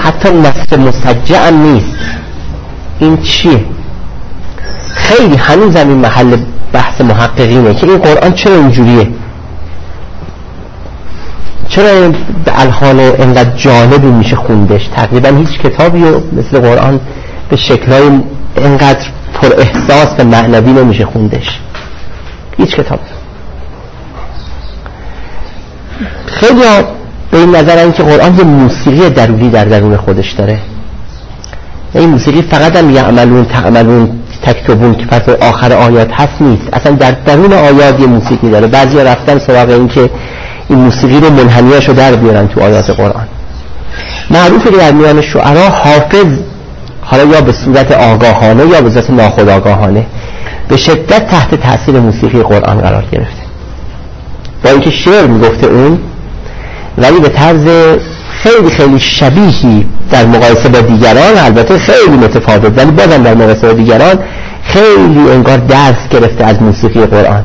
حتی نصر مسجع هم نیست. این چیه؟ خیلی هنوز این محل بحث محققینه که این قرآن چرا اینجوریه، چرا به الحان اینقدر جالبی میشه خوندش. تقریبا هیچ کتابی رو مثل قرآن به شکلهای اینقدر پر احساس و معنوی نمیشه خوندش، هیچ کتاب. خیلی ها به این نظرن که قرآن یه موسیقی درونی در درون خودش داره. این موسیقی فقط هم یعملون تعملون تکتبون که فرق آخر آیات هست نیست، اصلا در درون آیات یه موسیقی داره. بعضی ها رفتن سراغ این که این موسیقی رو منحنیاشو در بیارن تو آیات قرآن. معروفه که در میان شعرا حافظ حالا یا به صورت آگاهانه یا به صورت ناخودآگاهانه به شدت تحت تاثیر موسیقی قرآن قرار گرفته، با اینکه شعر میگفته اون، ولی به طرز خیلی خیلی شبیهی در مقایسه با دیگران، البته خیلی متفاوت ولی بازم در مقایسه با دیگران خیلی انگار درس گرفته از موسیقی قرآن.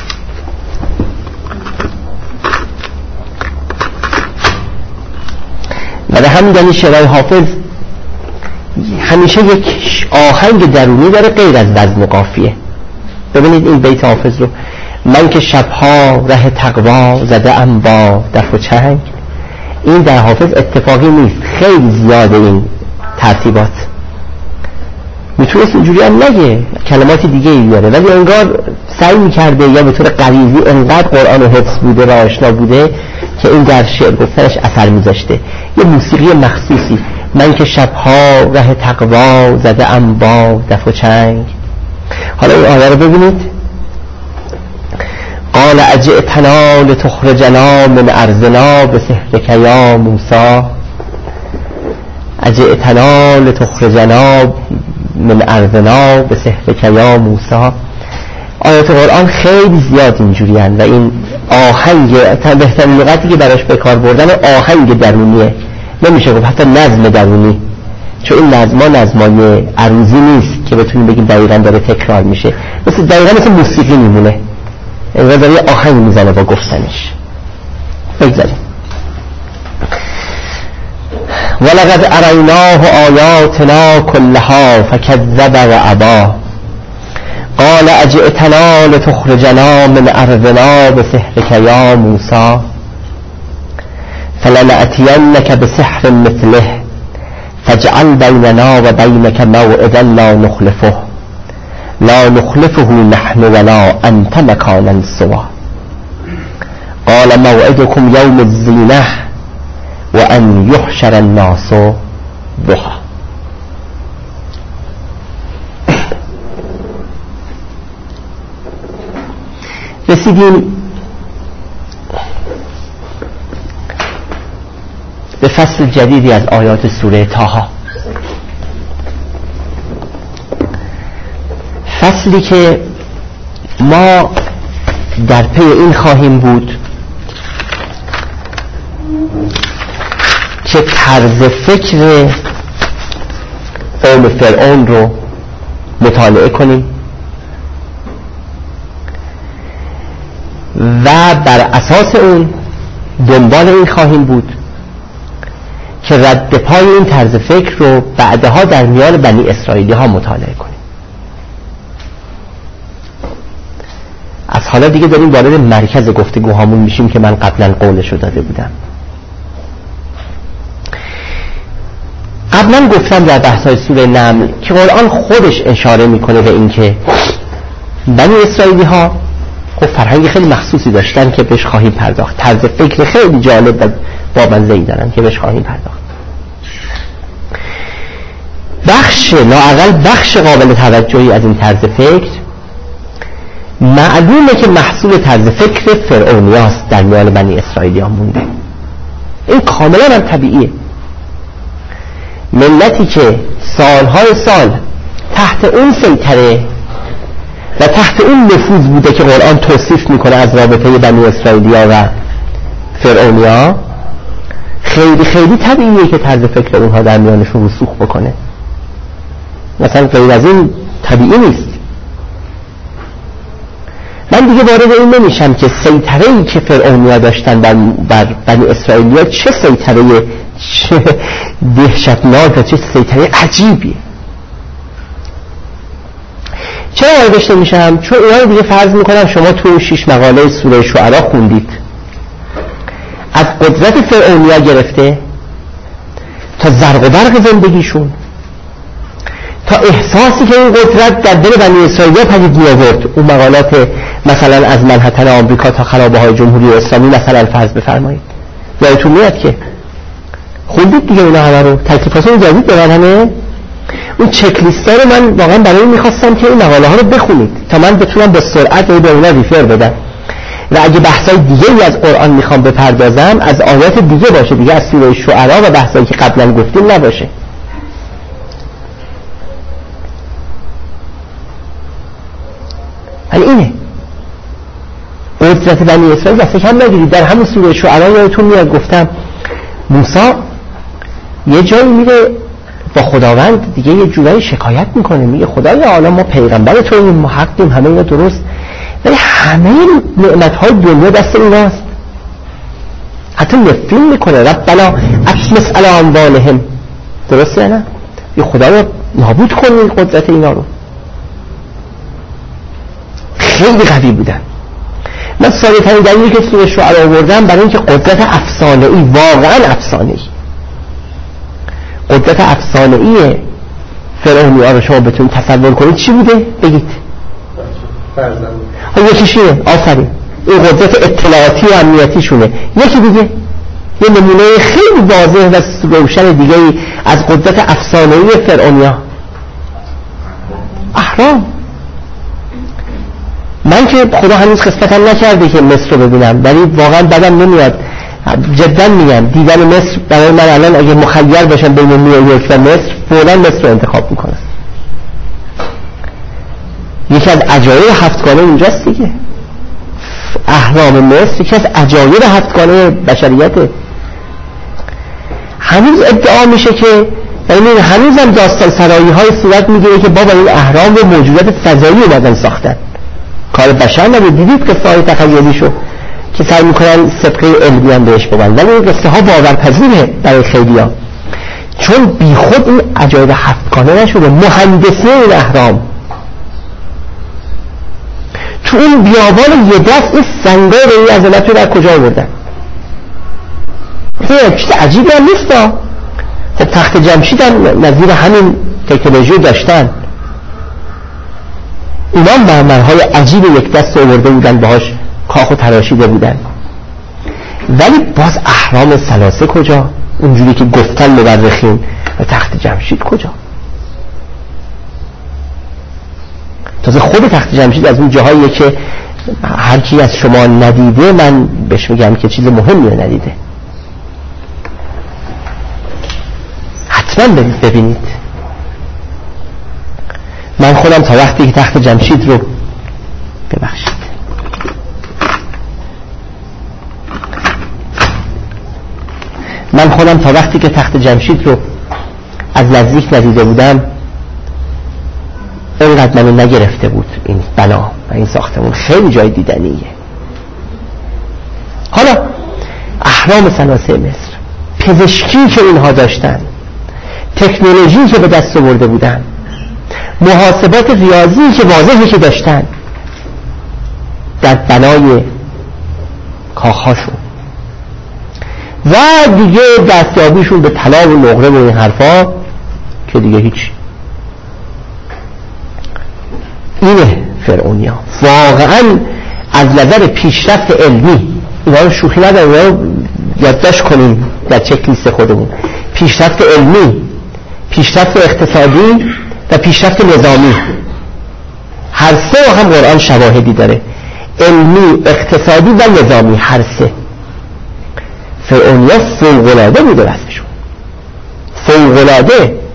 و به همین دلیل شعرهای حافظ همیشه یک آهنگ درونی داره غیر از وزن و قافیه. ببینید این بیت حافظ رو: من که شبها ره تقوا زده ام با دف و چنگ. این در حافظ اتفاقی نیست، خیلی زیاده این ترتیبات. میتونست اینجوری هم نگه، کلمات دیگه ای بیاره، ولی انگار سعی میکرده یا به طور غریزی انقدر قرآن و حفظ بوده و آشنا بوده که این در شعر گفتنش اثر میذاشته. یه موسیقی مخصوصی: من که شبها ره تقوا زده ام با دف و چنگ. حالا این آیه رو ببینید: قال اجئتنا لتخرجنا من ارضنا بسحرک یا موسی. اجئتنا لتخرجنا من ارضنا بسحرک یا موسی. آیات قرآن خیلی زیاد اینجوری هستند و این آهنگ، بهترین لغتی که براش به کار بردن آهنگ درونیه، نمیشه گفت حتی نظم درونی، چون این نظم‌ها نظمای عروضی نیست که بتونیم بگیم دقیقاً داره تکرار میشه، دقیقاً مثل موسیقی میمونه، انگار داره یه آهنگ میزنه با گفتنش. بگذاریم: ولقد اریناه آیاتنا كلها فکذب و ابا. قال اجئتنا لتخرجنا من ارضنا بسحرک یا موسی. فلنأتینک بسحر مثله فاجعل بیننا و بینک موعدا لا نخلفه نحن ولا انت مکانا سوا. قال موعدكم يوم الزینة و ان یحشر الناس ضحی. رسیدیم به فصل جدیدی از آیات سوره طه، فصلی که ما در پی این خواهیم بود که طرز فکر قوم فرعون رو مطالعه کنیم و بر اساس اون دنبال این خواهیم بود که رد پای این طرز فکر رو بعدها در میان بنی اسرائیلی ها مطالعه کنیم. از حالا دیگه داریم وارد مرکز گفتگوهامون میشیم که من قبلا قولشو داده بودم. قبلا گفتم در بحث‌های سوره نمل که قرآن خودش اشاره میکنه به این که بنی اسرائیلی ها خب فرهنگ خیلی مخصوصی داشتن که بهش خواهیم پرداخت، طرز فکر خیلی جالب و بامزه‌ای دارن که بهش خواهیم پرداخت. لااقل بخش قابل توجهی از این طرز فکر معلومه که محصول طرز فکر فرعونیاست در میان بنی اسرائیلی ها مونده. این کاملا هم طبیعیه. ملتی که سالهای سال تحت اون سیطره و تحت اون نفوذ بوده که قرآن توصیف میکنه از رابطه بنی اسرائیلی ها و فرعونی ها، خیلی خیلی طبیعیه که طرز فکر اونها در میانشون رسوخ بکنه. مثلا غیر از این طبیعی نیست. من دیگه وارد این نمیشم که سیطره‌ای که فرعونی ها داشتن بر بنی اسرائیلی ها چه سیطره دهشتناک و چه سیطره عجیبیه. چرا واردش نمیشم؟ چون اینا رو دیگه فرض میکنم شما تو 6 مقاله سوره شعرا خوندید. از قدرت فرعونیا گرفته تا زرق و برق زندگیشون، تا احساسی که این قدرت در دل بنی اسرائیل پدید می آورد. اون مقالات مثلا از منحتن آمریکا تا خرابه های جمهوری اسلامی مثلا فرض بفرمایید، یادتون میاد که خوندید دیگه اونا همه رو، تکلیفاتون جدید دارن همه. اون چک لیست ها رو من واقعا برای این میخواستم که این مقاله ها رو بخونید تا من بتونم با سرعت به اونا ریفر بدم، و اگه بحثای دیگه از قرآن میخوام بپردازم از آیات دیگه باشه دیگه، از سوره شعرا و بحثایی که قبلا گفتیم نباشه. ولی اینه قدرت بنی اسرائیل دست کم نگیرید. در همون سوره شعرا یادتون میاد گفتم موسی یه جایی میره با خداوند دیگه یه جورایی شکایت میکنه، میگه خدایا حالا ما پیغمبر توییم، ما حقیم، همه اینا درست، ولی همه نعمت‌های دنیا دست ایناست. حتی نفرین میکنه ربنا اطمس علی اموالهم، درسته نه؟ یه خدایا نابود کنی قدرت اینا رو. خیلی قوی بودن. من ساده ترین دلیلی که سوره شعرا آوردم برای اینکه قدرت افسانه‌ای، واقعا افسانه‌ای، قدرت افسانه‌ای فرعونی‌ها رو شما بتونید تصور کنید چی بوده؟ بگید. یکیش اینه، آفرین، این قدرت اطلاعاتی و امنیتیشونه. یکی دیگه یه نمونه خیلی واضح و روشن دیگه از قدرت افسانه‌ای فرعونی‌ها، اهرام. من که خدا هنوز قسمتم نکرده که مصر رو ببینم، ولی واقعا بدم نمیاد، جدا میگم دیدن مصر برای من الان اگه مخیر باشم بین نیویورک و مصر فوراً مصر رو انتخاب میکنم. یکی از عجایب هفتگانه اونجاست دیگه، اهرام مصر یکی از عجایب هفتگانه بشریته. هنوز ادعا میشه که هنوز هم داستان سرایی های صورت میگیره که بابا این اهرام رو موجودات فضایی اومدن ساختن، کار بشر نبود. دیدید قصه های تخیلیشو که سعی میکنن صدقه علمی هم بهش بگن، ولی این قصه ها باورپذیره برای خیلیا، چون بی خود این عجایب هفتگانه نشده. مهندسی این اهرام تو این بیابان یه دست این سنگای به این عظمت رو در کجا آوردن؟ این چیز عجیبی هم نیست. خب تخت جمشید هم نظیر همین تکنولوژی داشتن، اینا مرمرهای عجیب یک دست آورده بودن باهاش کاخ و تراشیده بودن، ولی باز اهرام ثلاثه کجا؟ اونجوری که گفتن مورخین. و تخت جمشید کجا؟ تازه خود تخت جمشید از اون جاهاییه که هر کی از شما ندیده من بهش میگم که چیز مهمی رو ندیده، حتما ببینید. من خودم تا وقتی که تخت جمشید رو ببخشید تخت جمشید رو از نزدیک ندیده بودم اینقدر منو نگرفته بود این بنا و این ساختمون. خیلی جای دیدنیه. حالا اهرام ثلاثه مصر، پزشکی که اینها داشتن، تکنولوژی که به دست آورده بودن، محاسبات ریاضی که واضحی که داشتن در بنای کاخاشون، و دیگه دستیابیشون به طلا و نقره و این حرفا که دیگه هیچ. اینه فرعونیا واقعا از نظر پیشرفت علمی. اینا رو شوخی نداریم، اینا رو یادداشت کنیم در چک لیست خودمون. پیشرفت علمی، پیشرفت اقتصادی و پیشرفت نظامی، هر سه هم قرآن شواهدی داره، علمی، اقتصادی و نظامی، هر سه. فرعونیا فوق‌العاده بوده رسمشون، فوق‌العاده.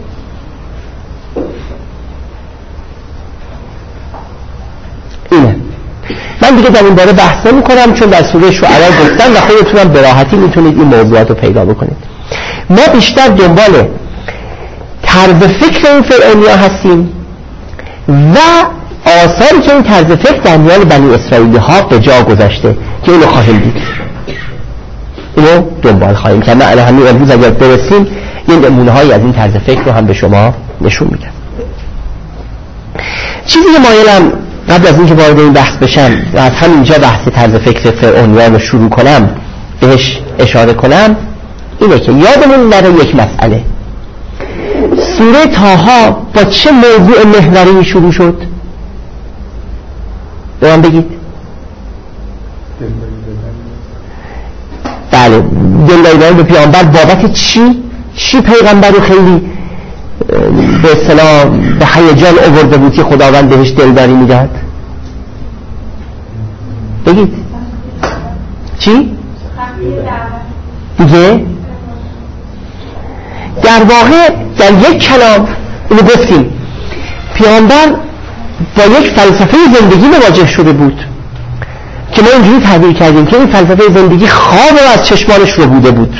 اینه. من دیگه در این باره بحث نمی‌کنم چون در سوره شعرا گفتن و خودتونم به راحتی میتونید این موضوعات رو پیدا بکنید. ما بیشتر دنبال طرز فکر این فرعونیا هستیم و آثاری که این طرز فکر در میان بنی اسرائیلی ها به جا گذاشته که اینو خواهیم دید، اینو دنبال خواهیم کرد. من همین امروز اگر برسیم یه نمونه‌هایی از این طرز فکر رو هم به شما نشون میدم. چیزی که مایلم قبل از اینکه وارد این بحث بشم و از همینجا بحث طرز فکر فرعونیان رو شروع کنم بهش اشاره کنم اینه که یادمون نره یک مسئله. سوره طه با چه موضوع محوری شروع شد؟ به من بگید. بله، دلداری به پیامبر بابت چی پیغمبر رو خیلی به اصطلاح به هیجان آورده بود که خداوند بهش دلداری میداد؟ بگید چی؟ دیگه در واقع در یک کلام اینو گفتیم پیامبر با یک فلسفه زندگی مواجه شده بود که ما اینجوری تعبیر کردیم که این فلسفه زندگی خواب از چشمانش رو بوده بود.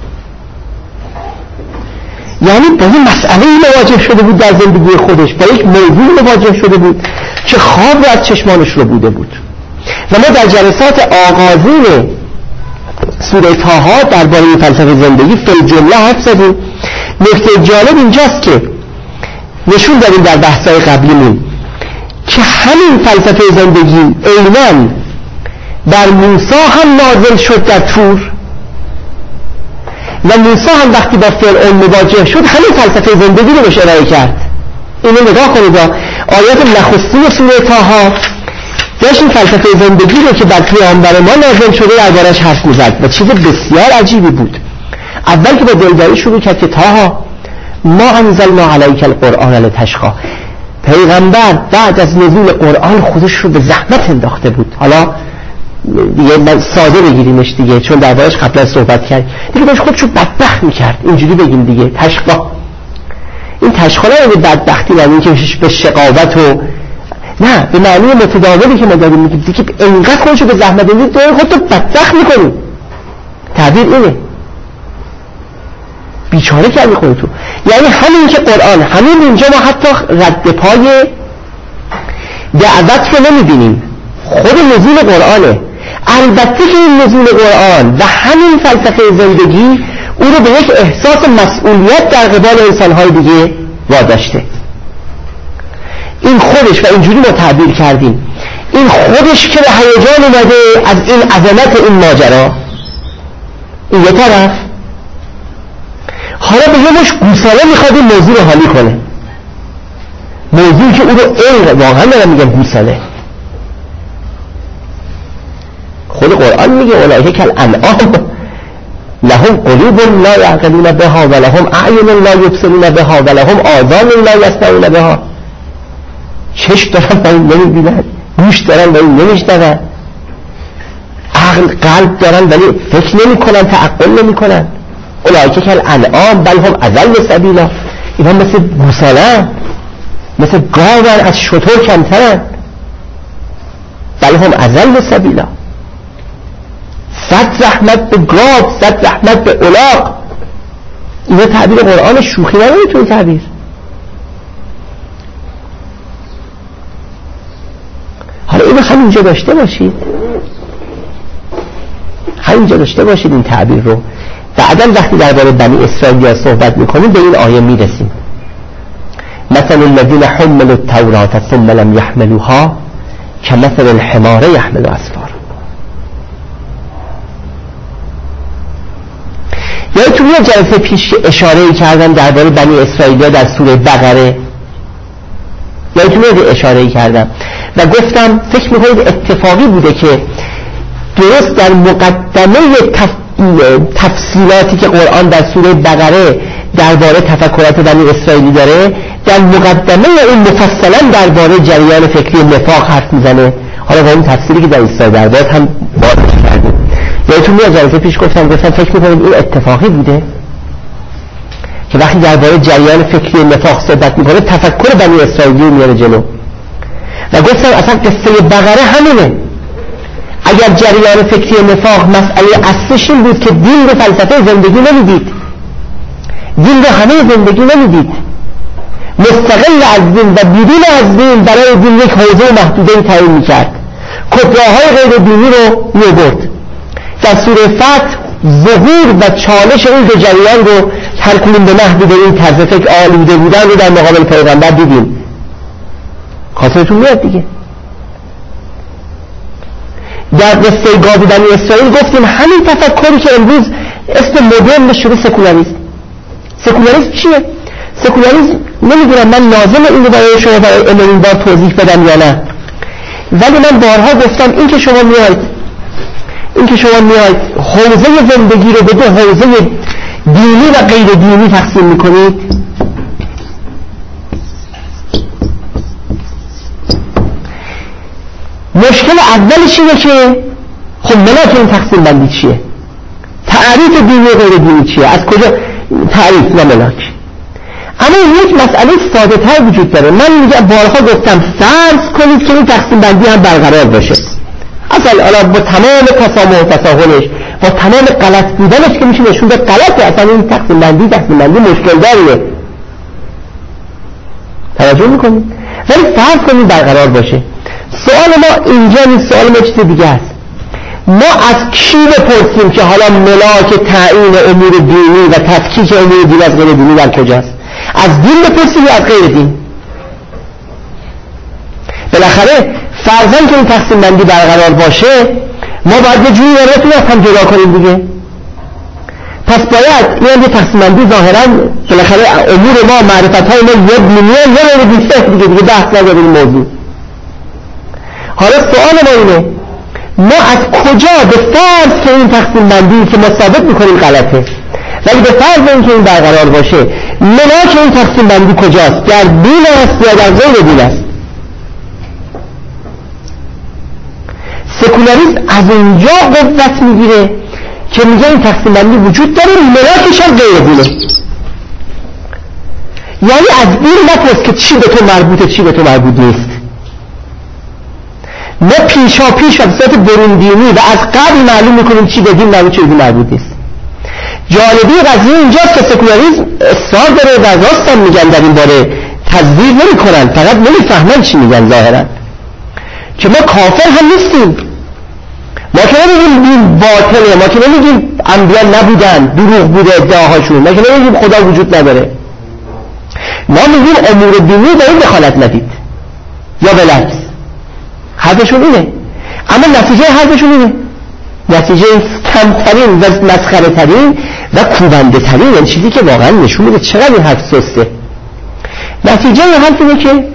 یعنی با این مسئله مواجه شده بود در زندگی خودش، با یک موضوع مواجه شده بود که خواب رو از چشمانش رو بوده بود. و ما در جلسات آغازین سوره طه درباره این فلسفه زندگی فی جمله حرف زدیم. نکته جالب اینجاست که نشون دادیم در بحث‌های قبلیمون که همین فلسفه زندگی عیناً بر موسی هم نازل شد در طور و موسی هم وقتی با فرعون مواجه شد همین فلسفه زندگی رو بهش ارائه کرد. اینو نگاه کنید، آیات نخستین سوره طه داشت این فلسفه زندگی رو که بر پیامبر ما نازل شده دربارش حرف می‌زد و چیز بسیار عجیبی بود. اول که با دلداری شروع کرد که طه ما انزلنا علیک القرآن لتشقی، پیغمبر بعد از نزول قرآن خودش رو به زحمت انداخته بود. حالا دیگه ساده بگیریمش دیگه چون دربارش قبلا صحبت کرد، دیگه داشت خودش رو بدبخت میکرد، اینجوری بگیم دیگه تشقی. این تشقی نه بدبختی و این که به شقاوت و نه، به معنی متداولی که ما داریم میگیم دیگه انقدر خودش رو به زحمت انداخت داره خودتو بدبخت میکنی. تعبیر اینه، بیچاره کردی خودتو. یعنی همین که قرآن، همین اینجا ما حتی رد پای دعوت رو نمیبینیم، خود نزول قرآنه. البته که این نزول قرآن و همین فلسفه زندگی او رو به یک احساس مسئولیت در قبال انسانهای دیگه واداشته. این خودش و اینجوری ما تعبیر کردیم، این خودش که به هیجان اومده از این عظمت این ماجرا، این یه طرف حالا به یه مش گوساله میخواد این موضوع رو حالی کنه، موضوعی که او رو این واقعا دارم میگم گوساله. خود قرآن میگه اولئک کالانعام لهم قلوب لا یعقلون بها و لهم اعین لا یبصرون بها و لهم آذان لا یسمعون بها. چشم دارن و این نمیبینن، گوش دارن و این نمیشنون، عقل قلب دارن ولی فکر نمی کنن، تعقل نمی کنن. اولئک کالانعام بل هم اضل سبیلا، اینا مثل گوساله، مثل گاون، از شتر کمترن. بل هم اضل سبیلا، صد رحمت به گاو، صد رحمت به الاغ. اینا تعبیر قرآن شوخی نداره تو این تعبیر. حالا اینو همینجا داشته باشید، همینجا داشته باشید این تعبیر رو. بعداً وقتی درباره بنی اسرائیل صحبت میکنیم به این آیه میرسیم. مثل الذین حملوا التوراة ثم لم يحملوها كمثل الحمار يحمل اسفارا. یا تو یه جلسه پیش اشاره کردم درباره بنی اسرائیل در سوره بقره، یا تو یه اشاره کردم و گفتم فکر میکنید اتفاقی بوده که درست در مقدمه تفصیلاتی که قرآن در سوره بقره درباره تفکرات بنی اسرائیلی داره، در مقدمه اون مفصلا درباره جریان فکری نفاق حرف میزنه. حالا با اون تفسیری که در ایسا درباره هم بازش کردیم. یادتون میاد جلسه پیش گفتم فکر میکنید این اتفاقی بوده که وقتی درباره جریان فکری نفاق صحبت میکنه تفکر بنی اسرائیلی رو میاره جلو. و گفتم اصلا قصه بقره همینه. اگر جریان فکری نفاق مسئله اصلش این بود که دین رو فلسفه زندگی نمیدید، دین رو همه زندگی نمیدید، مستقل از دین و بیرون از دین برای دین یک حوزه محدوده تعیین میکرد، کبراهای غیر دینی رو میبرد. در سوره فتح ظهور و چالش این دو جریان رو هر کدوم به نحوی به این طرز فکر آلوده بودن رو در مقابل پیغمبر دیدیم. خاطرتون میاد دیگه. در قصه گاو بنی اسرائیل گفتیم همین تفکری که امروز اسم مدرن شده سکولاریسم. سکولاریسم چیه؟ سکولاریسم نمیدونم من لازمه این رو برای شما برای امروز بار توضیح بدم یا نه، ولی من بارها گفتم این که شما میاید حوزه زندگی رو به دو حوزه دینی و غیر دینی تقسیم میکنید، مشکل اولش اینه که خب ملاک این تقسیم بندی چیه؟ تعریف دینی و غیر دینی چیه؟ از کجا تعریف و ملاک؟ اما یک مسئله ساده تر وجود داره. من میگم بارها گفتم فرض کنید که این تقسیم بندی هم برقرار باشه، اصلا با تمام تسامح و تساهلش، با تمام غلط بودنش که میشه نشون داد غلطه، اصلا این تقسیم بندی مشکل داریه. توجه میکنید؟ ولی فرض کنید برقرار باشه. سوال ما اینجا نیست، سوال ما چیز دیگه است. ما از کی بپرسیم که حالا ملاک تعیین امور دینی و تفکیک امور دینی از غیر دینی در کجاست؟ از دین بپرسیم یا از غیر دین؟ بالاخره فرضاً که این تقسیم بندی برقرار باشه ما باید یه جوری رو هم جدا کنیم دیگه. پس باید این یه تقسیم بندی ظاهراً بالاخره امور ما معرفت‌های ما یک میلیون یا رو دیگه بحث نداره این موضوع. حالا سوال ما اینه ما از کجا به فرض که این تقسیم بندی که ما ثابت میکنیم غلطه، ولی به فرض اینکه این برقرار باشه ملاک این تقسیم بندی کجاست؟ در دین است یا در غیر دین است؟ سکولاریسم از اونجا قوت میگیره که میگه این تقسیم بندی وجود داره، ملاکش هم غیر دینه. یعنی از این نپرس که چی به تو مربوطه چی به تو مربوط نیست. ما پیشا پیش از صورت برون دینی و از قبل معلوم میکنیم چی به دین مربوط چی به دین مربوط نیست. جالبی قضیه اینجاست که سکولاریسم اصرار داره و راست هم میگن در این باره، تزویر نمیکنن، فقط نمیفهمن چی میگن ظاهرا، که ما کافر هم نیستیم، ما که نمیگیم دین باطله، ما که نمیگیم انبیا نبودن دروغ بوده ادعاهاشون، ما که نمیگیم خدا وجود نداره، ما میگیم امور دینی در این دخالت ندید یا بالعکس. حرفشون اینه، اما نتیجه حرفشون اینه، نتیجه کمترین و مسخره ترین و کوبنده ترین، یعنی چیزی که واقعا نشون میده چقدر این حرف سسته. نتیجه حرف اینه که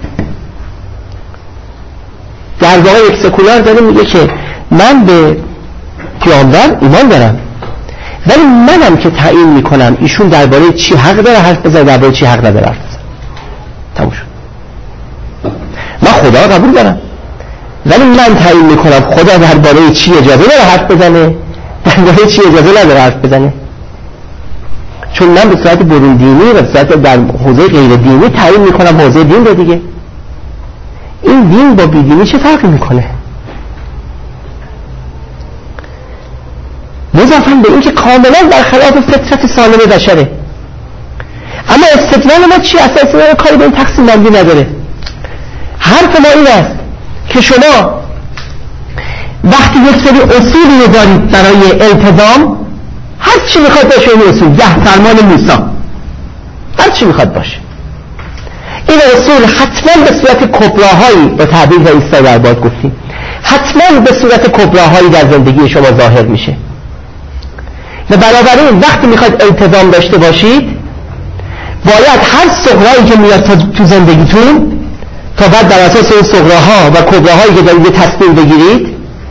در واقع یک سکولار داره میگه که من به پیامبر ایمان دارم، ولی منم که تعیین میکنم ایشون درباره چی حق داره حرف بزنه، درباره چی حق نداره حرف بزنه. تموم شد. من خدا قبول دارم، ولی من تعیین میکنم خدا درباره چی اجازه داره حرف بزنه، درباره چی اجازه نداره حرف بزنه. چون من به صورت برون دینی و به صورت در حوزه غیر دینی تعیین میکنم حوزه دین رو دیگه. این دین با بیدینی چه فرقی میکنه؟ مضافاً به این که کاملا برخلاف فطرت سالم بشره. اما استدلال ما چی؟ اصلا استدلال کاری به این تقسیم بندی نداره. حرف ما این است که شما وقتی یک سری اصولی رو دارید برای التزام، هر چی میخواد باشه این اصول، 10 فرمان موسی، هر چی میخواد باشه، این اصول حتما به صورت کبراهایی، به تعبیر عیسی در باد گفتیم، حتما به صورت کبراهایی در زندگی شما ظاهر میشه. و بنابراین وقتی میخواید التزام داشته باشید باید هر صغرایی که میاد تو زندگیتون تا بعد در اساس این صغراها و کبراهایی که دارید تصمیم بگیرید،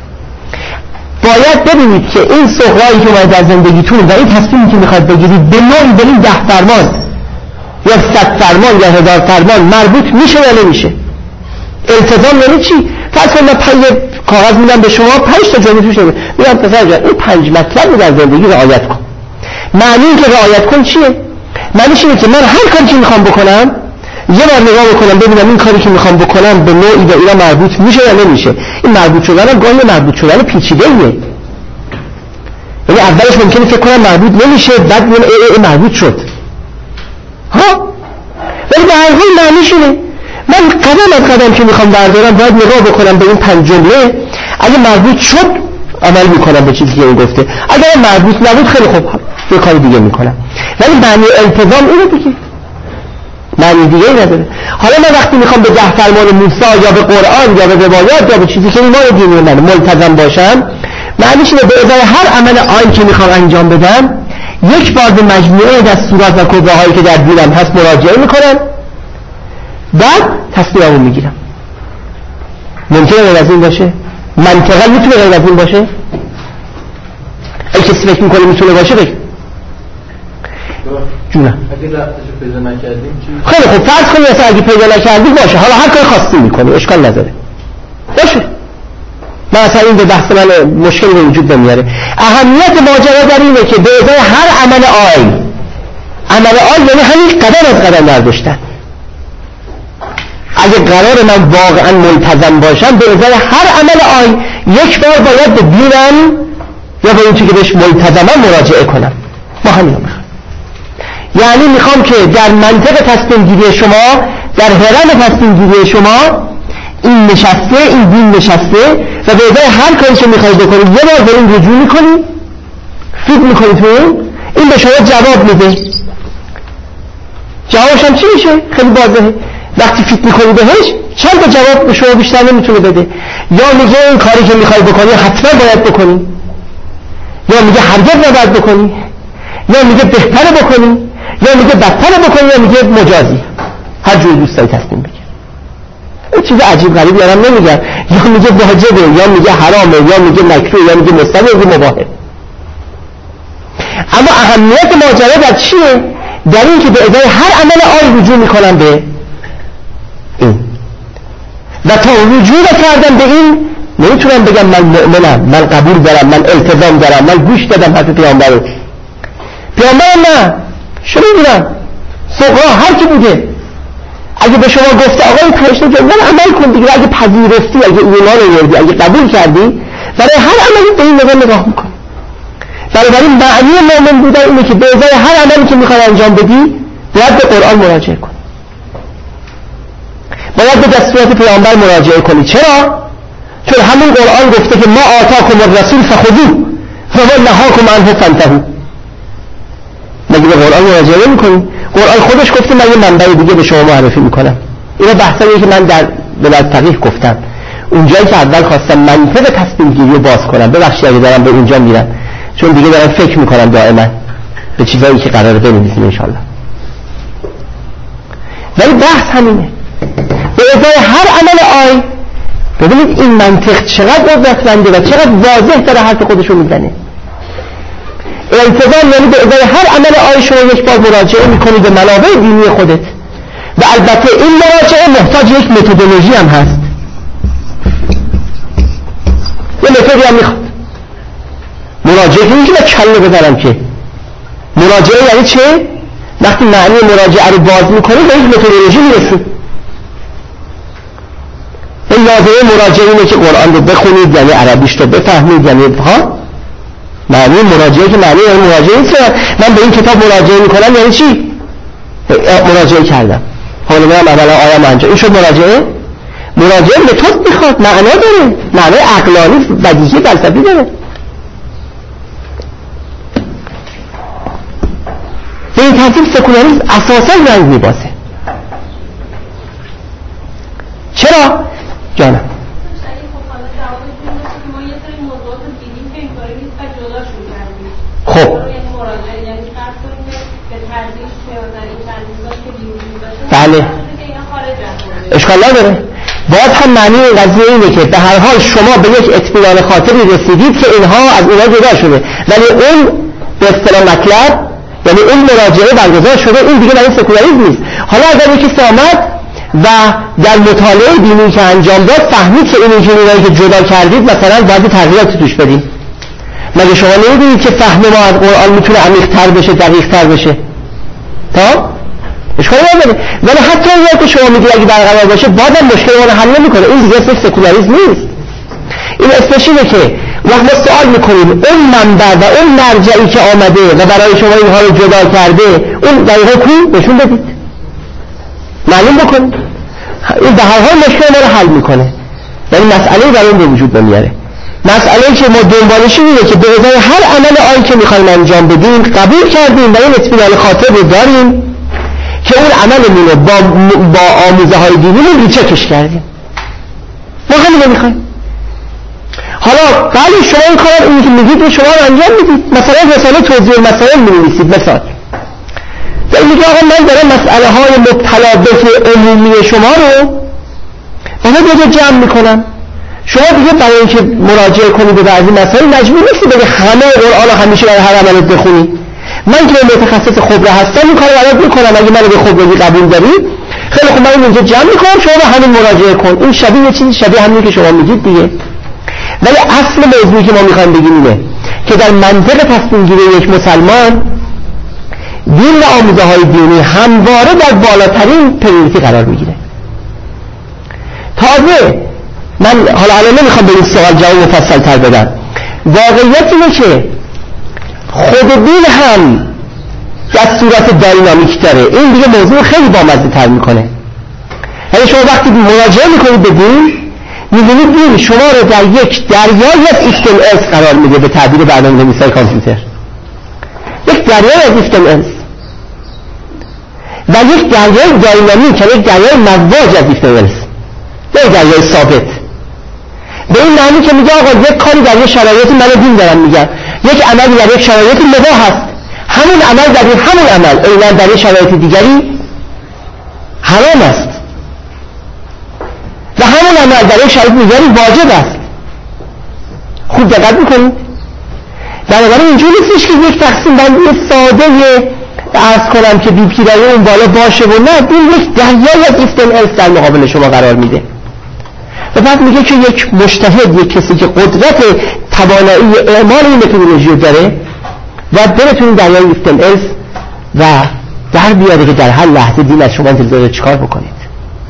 باید ببینید که این صغرایی که اومد در زندگیتون و این تصمیمی که میخواید بگیرید به نوعی به این 10 فرمان یا 100 فرمان یا 1000 فرمان مربوط میشه یا نمیشه. التزام یعنی چی؟ فرض کنید من 5 کاغذ میدم به شما، 5 تا جمله توشه میگم پسر جان این 5 مطلب رو در زندگی رعایت کن. معنی این که رعایت کن چیه؟ معنیش اینه که من هر کاری که میخوام بکنم یه بار نگاه بکنم ببینم این کاری که میخوام بکنم به نوعی به اینا مربوط میشه یا نمیشه. این مربوط شدن گاهی مربوط شدن پیچیده‌ایه، یعنی اولش ممکنه فکر کنم مربوط نمیشه، بعد میگم مربوط شد ها. ولی به هر حال معنیش اینه من قدم از قدم که میخوام بردارم باید نگاه بکنم به این 5 جمله، اگه مربوط شد عمل میکنم به چیزی که این گفته، اگر مربوط نبود خیلی خوب یه کار دیگه میکنم. ولی معنی التزام اینه دیگه، معنی دیگه ای نداره. حالا من وقتی میخوام به 10 فرمان موسی یا به قرآن یا به روایات یا به چیزی که ایمان دینی من ملتزم باشم، معنیش اینه به ازای هر عمل آن که میخوام انجام بدم یک بار به مجموعه دستورات و کبراهایی که در دینم هست مراجعه میکنم، بعد تصمیممو میگیرم. ممکنه غیر از این باشه؟ منطقا میتونه غیر از این باشه؟ اگه کسی فکر میکنه میتونه باشه بگه جونم. اگه رفتشو پیدا نکردیم چی؟ خیلی خوب، فرض کنی اصلا اگه پیدا نکردی باشه، حالا هر کار خاصی میکنی اشکال نداره باشه. من اصلا این به بحث من مشکل به وجود نمیاره. اهمیت ماجرا در اینه که به ازای هر عمل عمل یعنی همین قدم از قدم برداشتن. اگه قرار من واقعا ملتزم باشم به ازای هر عمل یک بار باید به دینم یا به اون چیزی که بهش ملتزمم مراجعه کنم. ما همین رو میخوام، یعنی میخوام که در منطق تصمیم گیری شما، در حرم تصمیم گیری شما این نشسته، این دین نشسته و به ازای هر کاری که میخواید بکنید یه بار به این رجوع میکنید، فکر میکنید تو این به شما جواب میده. جوابش هم چی میشه؟ خیلی واضحه. وقتی فکر میکنی بهش چند تا جواب به شما بیشتر نمیتونه بده. یا میگه این کاری که میخوای بکنی حتما باید بکنی، یا میگه هرگز نباید بکنی، یا میگه بهتره بکنی، یا میگه بدتره بکنی، یا میگه مجازی. هر جوری دوست داری تصمیم بگیر. این چیز عجیب غریب یارم نمیگم، یا میگه واجبه، یا میگه حرامه، یا میگه مکروه، یا میگه مستحب، یا میگه مباحه. اما اهمیت ماجرا در چیه؟ در این که به ازای هر عمل رجوع میکنم به این، و تا رجوع کردم به این نمیتونم بگم من مؤمنم، من قبول دارم، من التزام دارم، من گوش دادم حرف پیامبر نه شروع میدونم سقرا هر کی بوده اگه به شما گفته آقای پرشته که من عمل کن دیگه، اگه پذیرفتی، اگه ایمان آوردی، اگه قبول کردی، برای هر عملی به این نگاه میکن. بنابراین معنی مؤمن بودن اینه که به ازای هر عملی که میخوای انجام بدی باید به قرآن مراجعه کنی، باید به دستورات پیامبر مراجعه کنی. چرا؟ چون همون قرآن گفته که ما آتاکم الرسول فخذوه و ما نهاکم عنه فانتهوا. مگه به قرآن مراجعه نمی‌کنی؟ قرآن خودش گفته من یه منبع دیگه به شما معرفی میکنم. اینا بحثایی که من در بلاد فقیه گفتم، اونجایی که اول خواستم منطق تصمیم گیری رو باز کنم. ببخشید اگه دارم به اونجا میرم، چون دیگه دارم فکر میکنم دائما به چیزایی که قراره بنویسیم ان شاءالله. ولی بحث همینه، به ازای هر عمل ببینید این منطق چقدر قدرتمنده و چقدر واضح داره حرف خودشو میزنه. التزام یعنی به ازای هر عمل شما یک بار مراجعه میکنی به منابع دینی خودت، و البته این مراجعه محتاج یک متدولوژی هم هست، یه متدی هم میخواد. مراجعه که میشه کله بذارم که مراجعه یعنی چه؟ وقتی معنی مراجعه رو باز میکنی به یک متدولوژی میرسی. این لازمه مراجعه اینه که قرآن رو بخونید، یعنی عربیش رو بفهمید، یعنی معنی مراجعه که معنی مراجعه نیست من به این کتاب مراجعه میکنم یعنی چی؟ مراجعه کردم، حالا میرم اولا آیه انجام، این شد مراجعه. مراجعه متد میخواد، معنا داره، معنی عقلانی بدیهی فلسفی داره. به این ترتیب سکولاریسم اساسا رنگ میبازه. چرا؟ جانم خب بله اشکال نداره. باید هم معنی این قضیه اینه که به هر حال شما به یک اطمینان خاطری رسیدید که اینها از اینها جدا شده، ولی اون به اصطلاح مطلب یعنی اون مراجعه برگزار شده، این دیگه برای سکولاریسم نیست. حالا اگر یکی آمد و در مطالعه دینی که انجام داد فهمید که این اینجوریایی که جدا کردید مثلا باید تغییراتی توش بدیم، مگه شما نمی‌دونید که فهم ما از قرآن میتونه عمیق‌تر بشه، دقیق‌تر بشه؟ تا اشکال نداره. ولی حتی اگر که شما میگید اگه برقرار باشه بازم مشکل ما رو حل نمی‌کنه، این دیگه اسمش سکولاریسم نیست. این اسمش اینه که وقت ما سوال می‌کنیم اون منبع و اون مرجعی که آمده و برای شما اینها رو جدا کرده اون دقیقاً کو نشون بدید، معلوم بکنید. این به هر حال مشکل ما رو حل می‌کنه، یعنی مسئله برای اون به وجود نمیاره. مسئله که ما دنبالش اینه که به ازای هر عمل آن که میخوایم انجام بدیم قبول کردیم و این اطمینان خاطر رو داریم که اون عملمون رو با آموزه های دینیمون ریچکش کردیم. ما همین رو میخوایم. حالا بله شما این کار اینی که میگید رو شما رو انجام میدید. مثلا رساله توضیح المسائل می‌نویسید مثال. یا میگه آقا من دارم مسئله های مبتلا به عمومی شما رو برای جمع میکنم. شما دیگه برای اینکه مراجعه کنید به بعضی مسائل مجبور نیستید بگید همه قرآن رو همیشه برای هر عملت بخونید. من که متخصص خبره هستم این کارو برات میکنم. اگه منو به خبرگی قبول دارید خیلی خوب من اینجا جمع میکنم شما به همین مراجعه کن. این شبیه یه چیزی شبیه همینی که شما میگید دیگه. ولی اصل موضوعی که ما میخوایم بگیم اینه که در منطق تصمیم گیری یک مسلمان دین و آموزه های دینی همواره در بالاترین پریوریتی قرار میگیره. تازه من حالا نمیخوام به این سوال جواب مفصل تر بدم. واقعیت اینه که خود دین هم در صورت داینامیک داره. این دیگه موضوع خیلی بامزه تر میکنه. یعنی شما وقتی مراجعه میکنید به دین میبینید دین شما رو در یک دریای از ایفتملز قرار میده به تعبیر برنامه‌نویسای کامپیوتر. یک دریای از ایفتملز و یک دریای داینامیک، یک دریای مواج از ایفتملز، یک دریای ثابت. به این معنی که میگه آقا یک کاری در یک شرایطی من دین دارم میگم، یک عملی در یک شرایطی مباح هست، همون عمل در همون عمل اینا در یک شرایط دیگری حرام است و همون عمل در یک شرایط دیگری واجب است. خوب دقت میکنید؟ بنابراین اینجوری نیستش که یک تقسیم بندی ساده عرض کنم که بی پیرایه اون بالا باشه و نه، این یک دریای از ایفتملز در مقابل شما قرار میده. و بعد میگه که یک مجتهد، یک کسی که قدرت توانایی اعمال این متدولوژی رو داره و بتونه دریای ایفتملز و در بیاره که در هر لحظه دین از شما انتظار چیکار بکنید.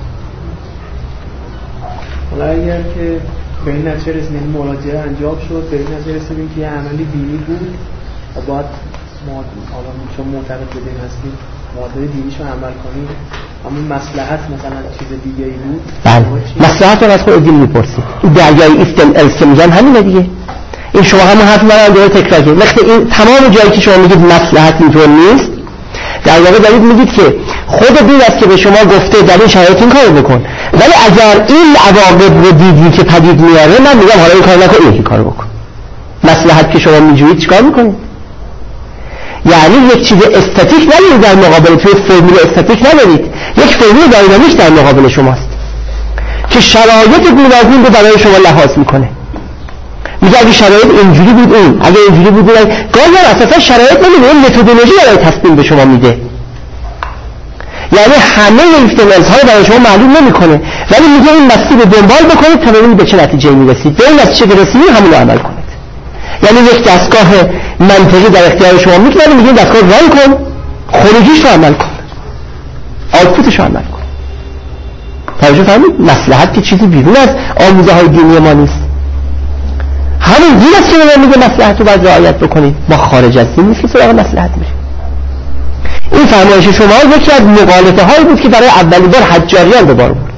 حالا اگر که به این نتیجه رسیدیم مراجعه انجام شد، به این نتیجه رسیدیم که یه عملی دینی بود و باید ما حالا چون معتقد به دین هستیم معادله دینیشو عمل کنیم، اما مصلحت مثلا چیز دیگه ای بود. بله مصلحت رو از خود دین میپرسید. این دریای ایفتملز که میگن همینه دیگه. این شما همون حرف من دوباره تکرار کردید. وقتی این تمام جایی که شما میگید مصلحت اینطور نیست، در واقع دارید میگید که خود دین است که به شما گفته در این شرایط این کارو بکن، ولی اگر این عواقب رو دیدی که پدید میاره من میگم حالا این کارو نکن، این کارو بکن. مصلحت که شما میجویید چیکار میکنید؟ یعنی یک چیز استاتیک ندارید در مقابل، توی فرمول استاتیک ندارید، یک فرمول داینامیک در مقابل شماست که شرایط گوناگون رو برای شما لحاظ میکنه. میگه اگه شرایط اینجوری بود اون، اگه اینجوری بود اون، گاهی اساسا شرایط نمیده، این متدولوژی برای تصمیم به شما میده. یعنی همه ایفتملز ها برای شما معلوم نمیکنه، ولی میگه این مسیر رو دنبال بکنید تا ببینید به چه نتیجه میرسید، به این نتیجه برسید همون رو عمل کنید. یعنی یک دستگاه منطقی در اختیار شما میگذاره، میگه دستگاه ران کن، خروجیش رو عمل کن، آوتپوتش رو عمل کن. توجه فرمودید؟ مصلحت که چیزی بیرون از آموزه های دینی ما نیست. همین دین است که ما میگه مصلحت رو باید رعایت بکنید. ما خارج از دین نیست که سراغ مصلحت میریم. این فرمایش شما یکی از مغالطه هایی بود که برای اولین بار حجاریان به بار برد.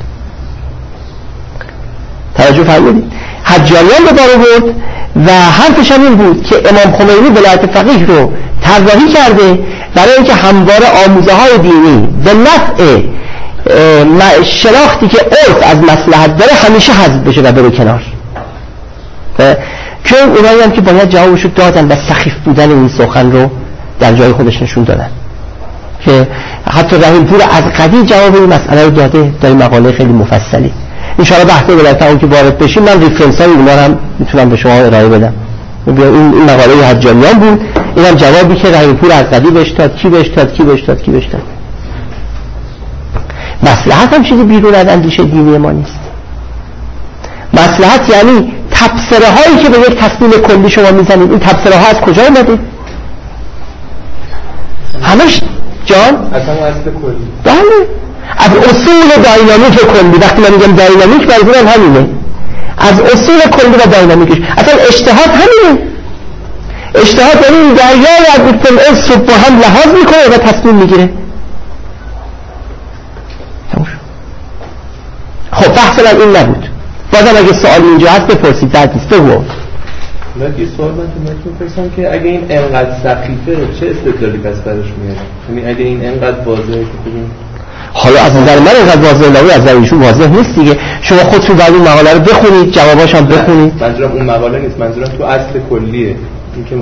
توجه فرمودید؟ حجاریان به بار برد و حرفش هم این بود که امام خمینی ولایت فقیه رو طراحی کرده برای اینکه همواره آموزه های دینی به نفع شناختی که عرف از مصلحت داره همیشه حذف بشه و بره کنار. که اونایی هم که باید جوابشو دادن و سخیف بودن این سخن رو در جای خودش نشون دادن، که حتی رحیم پور از قدیم جواب این مسئله رو داده در مقاله خیلی مفصلی. انشاءالله بحثه بلکه اون که وارد بشیم من ریفرنس های اینا هم میتونم به شما ارائه بدم. این مقاله حجاریان بود، این هم جوابی که رحیم پور از قدیم بهش داد، کی بهش داد. مصلحت هم چیزی بیرون از اندیشه دینی ما نیست. مصلحت یعنی تبصره هایی که به یک تصمیم کلی شما میزنید، این تبصره ها از کجا اومده؟ همش جان؟ اصلا اصل کلی. بله، از اصول داینامیک کلی. وقتی من میگم داینامیک منظورم همینه، از اصول کلی و داینامیکش. اصلا اجتهاد همینه. اجتهاد یعنی دریای از ایفتملز رو با هم لحاظ میکنه و تصمیم میگیره. خب بحث من این نبود. بازم اگه سوال اینجا هست بپرسید، درد نیست. بگو. یه سوال من تو می‌پرسم که اگه این انقدر سخیفه چه استدلالی پس براش میاد؟ یعنی اگه این انقدر واضحه که ببین حالا از نظر من انقدر واضحه نبود، از نظر ایشون واضح نیست دیگه. شما خودتون بعد اون مقاله رو بخونید، جواباش هم بخونید. منظورم اون مقاله نیست، منظورم تو اصل کلیه. اینکه